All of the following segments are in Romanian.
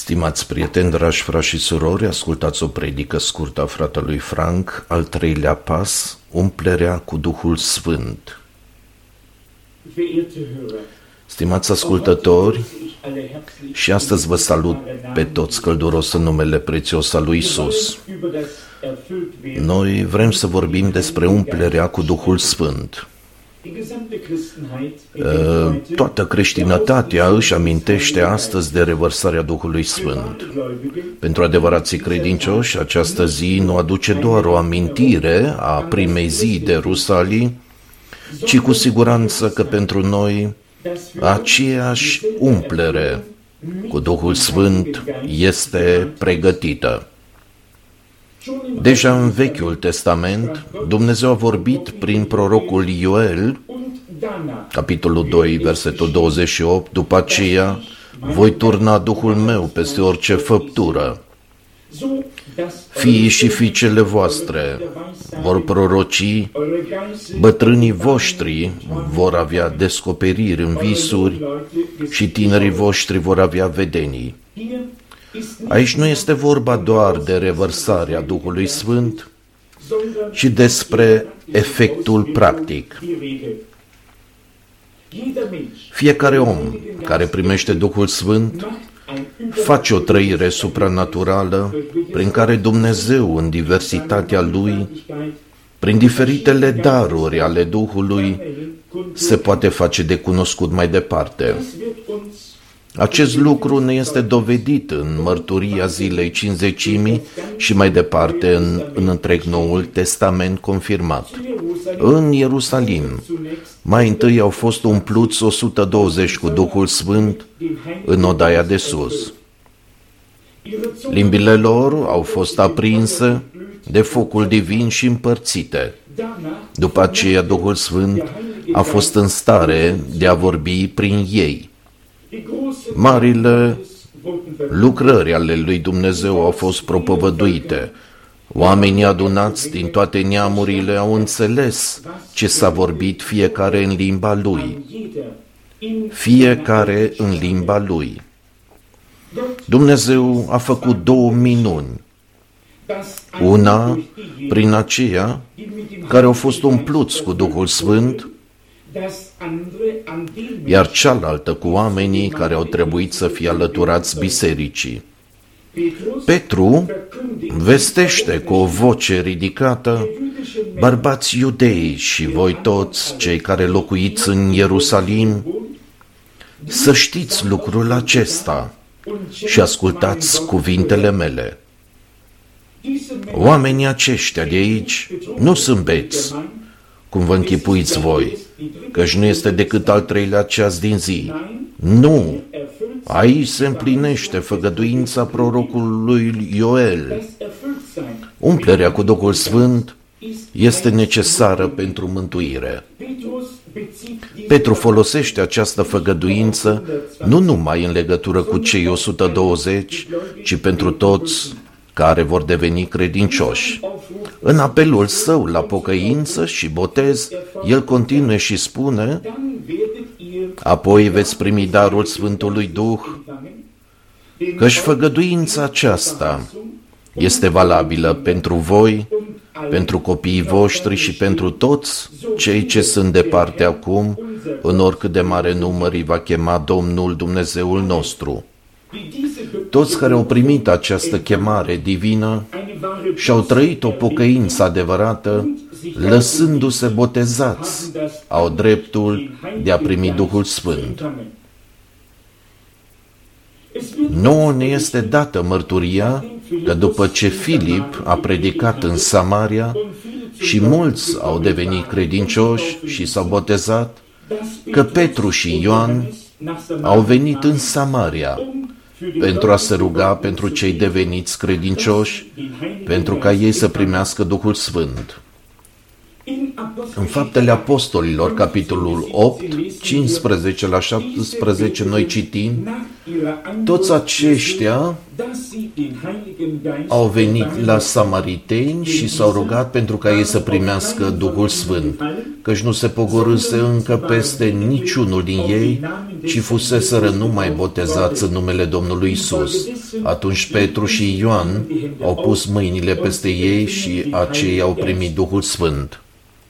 Stimați prieteni, dragi frați și surori, ascultați o predică scurtă a fratelui Frank, al treilea pas, umplerea cu Duhul Sfânt. Stimați ascultători, și astăzi vă salut pe toți călduros în numele prețios al lui Isus. Noi vrem să vorbim despre umplerea cu Duhul Sfânt. Toată creștinătatea își amintește astăzi de revărsarea Duhului Sfânt. Pentru adevărații credincioși, această zi nu aduce doar o amintire a primei zi de Rusalii, ci cu siguranță că pentru noi aceeași umplere cu Duhul Sfânt este pregătită. Deja în Vechiul Testament, Dumnezeu a vorbit prin prorocul Ioel, capitolul 2, versetul 28, după aceea voi turna Duhul meu peste orice făptură. Fiii și fiicele voastre vor proroci, bătrânii voștri vor avea descoperiri în visuri și tinerii voștri vor avea vedenii. Aici nu este vorba doar de revărsarea Duhului Sfânt, ci despre efectul practic. Fiecare om care primește Duhul Sfânt face o trăire supranaturală prin care Dumnezeu, în diversitatea Lui, prin diferitele daruri ale Duhului, se poate face de cunoscut mai departe. Acest lucru ne este dovedit în mărturia zilei Cincizecimii și mai departe în întreg Noul Testament confirmat. În Ierusalim, mai întâi au fost umpluți 120 cu Duhul Sfânt în odaia de sus. Limbile lor au fost aprinse de focul divin și împărțite. După aceea, Duhul Sfânt a fost în stare de a vorbi prin ei. Marile lucrări ale lui Dumnezeu au fost propovăduite. Oamenii adunați din toate neamurile au înțeles ce s-a vorbit fiecare în limba lui. Fiecare în limba lui. Dumnezeu a făcut două minuni. Una prin aceia care au fost umpluți cu Duhul Sfânt, iar cealaltă cu oamenii care au trebuit să fie alăturați bisericii. Petru vestește cu o voce ridicată: bărbați iudei și voi toți cei care locuiți în Ierusalim, să știți lucrul acesta și ascultați cuvintele mele. Oamenii aceștia de aici nu sunt beți, cum vă închipuiți voi, căci nu este decât al treilea ceas din zi. Nu! Aici se împlinește făgăduința prorocului Ioel. Umplerea cu Duhul Sfânt este necesară pentru mântuire. Petru folosește această făgăduință nu numai în legătură cu cei 120, ci pentru toți care vor deveni credincioși. În apelul său la pocăință și botez, el continuă și spune: apoi veți primi darul Sfântului Duh, căci făgăduința aceasta este valabilă pentru voi, pentru copiii voștri și pentru toți cei ce sunt departe acum, în oricât de mare număr îi va chema Domnul Dumnezeul nostru. Toți care au primit această chemare divină și-au trăit o pocăință adevărată, lăsându-se botezați, au dreptul de a primi Duhul Sfânt. Nouă ne este dată mărturia că după ce Filip a predicat în Samaria și mulți au devenit credincioși și s-au botezat, că Petru și Ioan au venit în Samaria pentru a se ruga pentru cei deveniți credincioși, pentru ca ei să primească Duhul Sfânt. În Faptele Apostolilor, capitolul 8, 15 la 17, noi citim: toți aceștia au venit la samariteni și s-au rugat pentru ca ei să primească Duhul Sfânt, căci nu se pogorâse încă peste niciunul din ei, ci fuseseră numai botezați în numele Domnului Isus. Atunci Petru și Ioan au pus mâinile peste ei și aceia au primit Duhul Sfânt.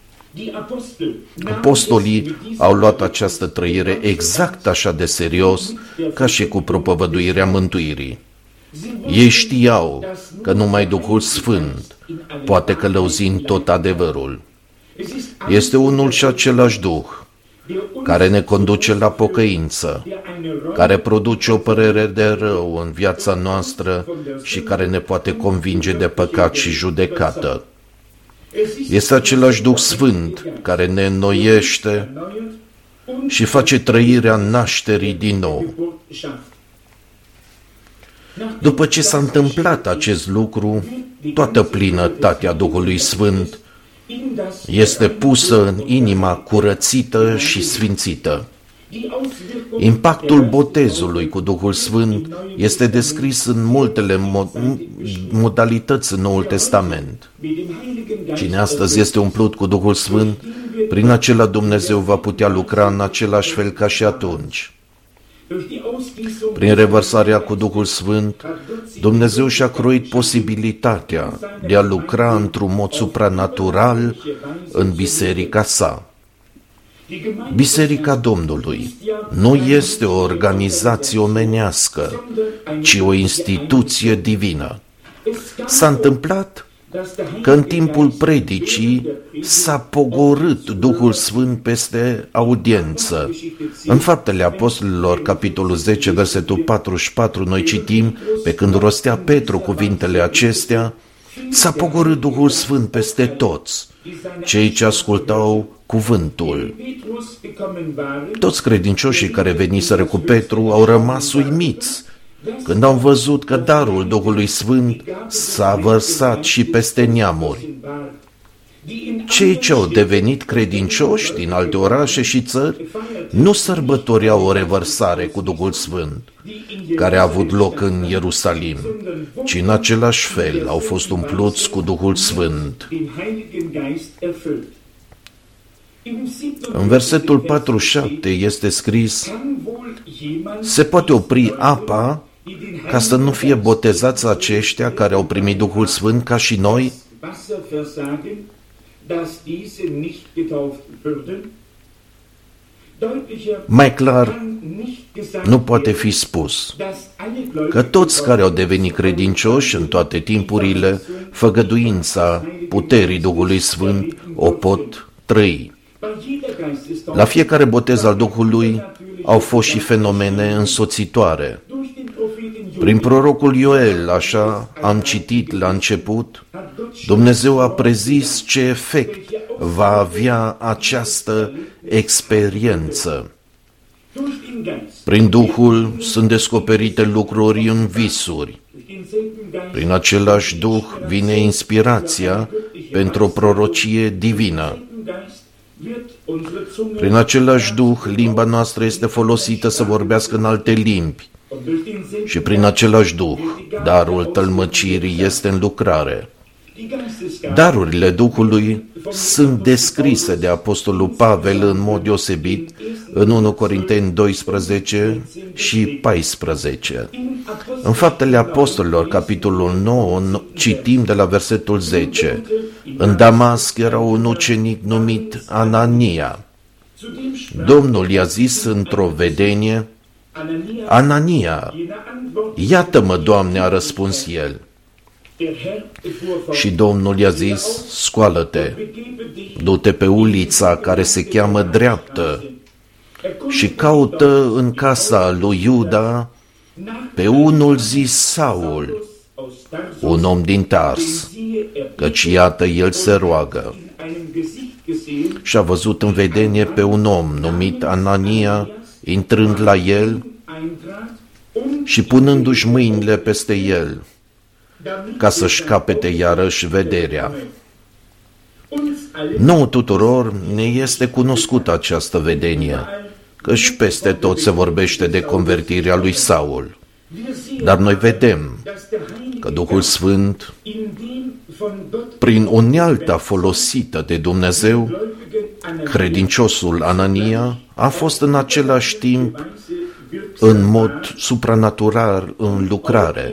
Apostolii au luat această trăire exact așa de serios ca și cu propovăduirea mântuirii. Ei știau că numai Duhul Sfânt poate călăuzi în tot adevărul. Este unul și același Duh care ne conduce la pocăință, care produce o părere de rău în viața noastră și care ne poate convinge de păcat și judecată. Este același Duh Sfânt care ne înnoiește și face trăirea nașterii din nou. După ce s-a întâmplat acest lucru, toată plinătatea Duhului Sfânt este pusă în inima curățită și sfințită. Impactul botezului cu Duhul Sfânt este descris în multele modalități în Noul Testament. Cine astăzi este umplut cu Duhul Sfânt, prin acela Dumnezeu va putea lucra în același fel ca și atunci. Prin revărsarea cu Duhul Sfânt, Dumnezeu și-a croit posibilitatea de a lucra într-un mod supranatural în biserica sa. Biserica Domnului nu este o organizație omenească, ci o instituție divină. S-a întâmplat că în timpul predicii s-a pogorât Duhul Sfânt peste audiență. În Faptele Apostolilor, capitolul 10, versetul 44, noi citim, pe când rostea Petru cuvintele acestea, s-a pogorât Duhul Sfânt peste toți, cei ce ascultau cuvântul. Toți credincioșii care veniseră cu Petru au rămas uimiți când au văzut că darul Duhului Sfânt s-a vărsat și peste neamuri. Cei ce au devenit credincioși din alte orașe și țări nu sărbătoreau o revărsare cu Duhul Sfânt, care a avut loc în Ierusalim, ci în același fel au fost umpluți cu Duhul Sfânt. În versetul 47 este scris: se poate opri apa ca să nu fie botezați aceștia care au primit Duhul Sfânt ca și noi? Mai clar nu poate fi spus că toți care au devenit credincioși în toate timpurile, făgăduința puterii Duhului Sfânt o pot trăi. La fiecare botez al Duhului au fost și fenomene însoțitoare. Prin prorocul Ioel, așa am citit la început, Dumnezeu a prezis ce efect va avea această experiență. Prin Duhul sunt descoperite lucruri în visuri. Prin același Duh vine inspirația pentru o prorocie divină. Prin același Duh, limba noastră este folosită să vorbească în alte limbi. Și prin același Duh, darul tălmăcirii este în lucrare. Darurile Duhului sunt descrise de Apostolul Pavel în mod deosebit în 1 Corinteni 12 și 14. În Faptele Apostolilor, capitolul 9, citim de la versetul 10. În Damasc era un ucenic numit Anania. Domnul i-a zis într-o vedenie: Anania. Iată-mă, Doamne, a răspuns el. Și Domnul i-a zis: scoală-te, du-te pe ulița care se cheamă Dreaptă și caută în casa lui Iuda pe unul zis Saul, un om din Tars, căci iată el se roagă. Și a văzut în vedenie pe un om numit Anania, intrând la el și punându-și mâinile peste el, ca să-și capete iarăși vederea. Nouă tuturor ne este cunoscută această vedenie, căci peste tot se vorbește de convertirea lui Saul. Dar noi vedem că Duhul Sfânt, prin unealta folosită de Dumnezeu, credinciosul Anania a fost în același timp în mod supranatural în lucrare.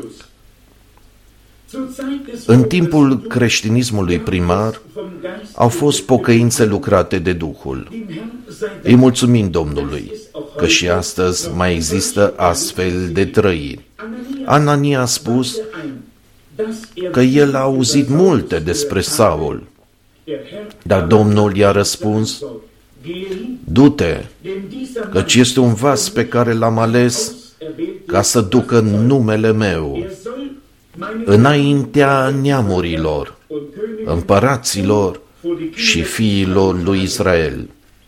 În timpul creștinismului primar au fost pocăințe lucrate de Duhul. Îi mulțumim Domnului că și astăzi mai există astfel de trăiri. Anania a spus că el a auzit multe despre Saul, dar Domnul i-a răspuns: du-te, căci este un vas pe care l-am ales ca să ducă numele meu înaintea neamurilor, împăraților și fiilor lui Israel.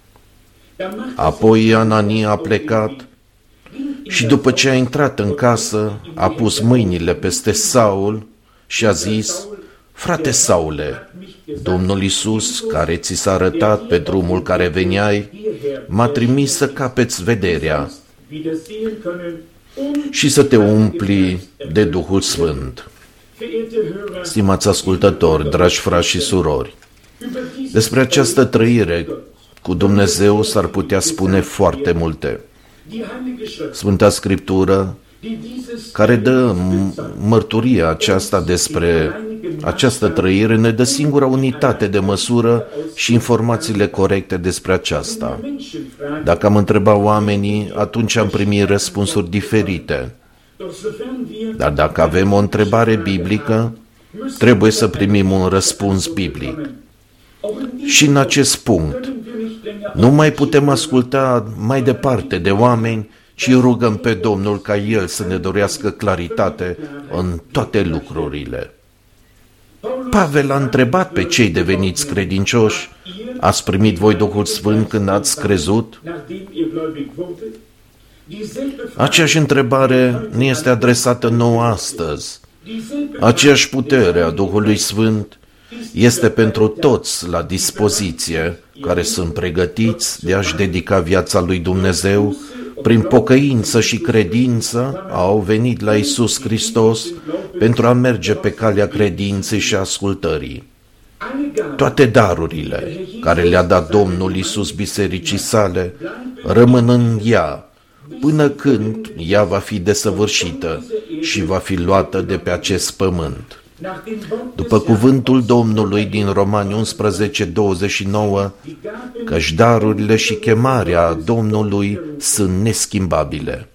Apoi Anania a plecat și după ce a intrat în casă, a pus mâinile peste Saul și a zis: frate Saule, Domnul Iisus, care ți s-a arătat pe drumul care veneai, m-a trimis să capeți vederea și să te umpli de Duhul Sfânt. Stimați ascultători, dragi frați și surori, despre această trăire cu Dumnezeu s-ar putea spune foarte multe. Sfânta Scriptură, care dă mărturia aceasta despre această trăire, ne dă singura unitate de măsură și informațiile corecte despre aceasta. Dacă am întrebat oamenii, atunci am primit răspunsuri diferite. Dar dacă avem o întrebare biblică, trebuie să primim un răspuns biblic. Și în acest punct, nu mai putem asculta mai departe de oameni, ci rugăm pe Domnul ca El să ne dorească claritate în toate lucrurile. Pavel a întrebat pe cei deveniți credincioși: ați primit voi Duhul Sfânt când ați crezut? Aceeași întrebare ne este adresată nouă astăzi. Aceeași putere a Duhului Sfânt este pentru toți la dispoziție, care sunt pregătiți de a-și dedica viața lui Dumnezeu. Prin pocăință și credință au venit la Iisus Hristos pentru a merge pe calea credinței și ascultării. Toate darurile care le-a dat Domnul Iisus bisericii sale rămân în ea până când ea va fi desăvârșită și va fi luată de pe acest pământ. După cuvântul Domnului din Romani 11:29, căci darurile și chemarea Domnului sunt neschimbabile.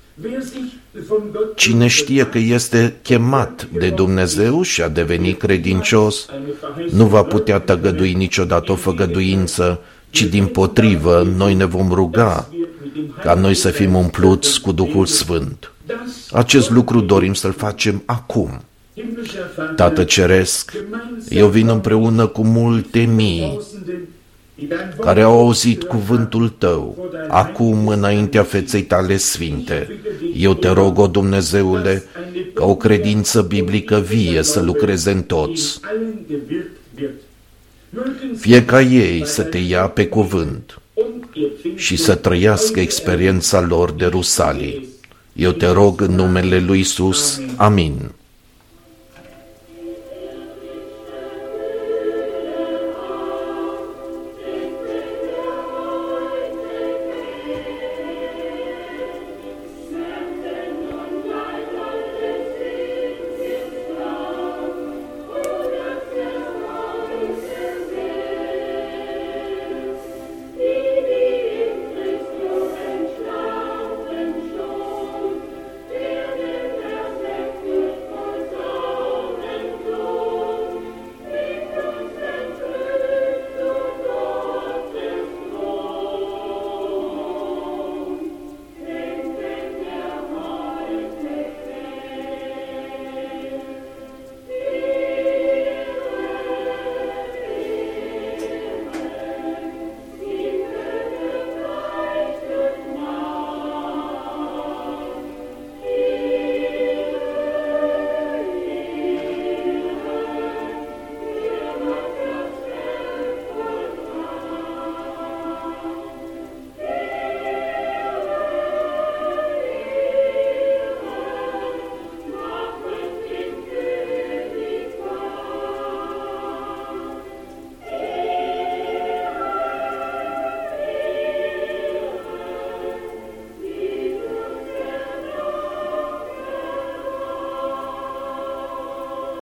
Cine știe că este chemat de Dumnezeu și a devenit credincios, nu va putea tăgădui niciodată o făgăduință, ci dimpotrivă noi ne vom ruga ca noi să fim umpluți cu Duhul Sfânt. Acest lucru dorim să-l facem acum. Tată Ceresc, eu vin împreună cu multe mii care au auzit cuvântul Tău, acum înaintea feței Tale sfinte. Eu te rog, o Dumnezeule, ca o credință biblică vie să lucreze în toți. Fie ca ei să Te ia pe cuvânt și să trăiască experiența lor de rusalii. Eu te rog în numele lui Iisus. Amin.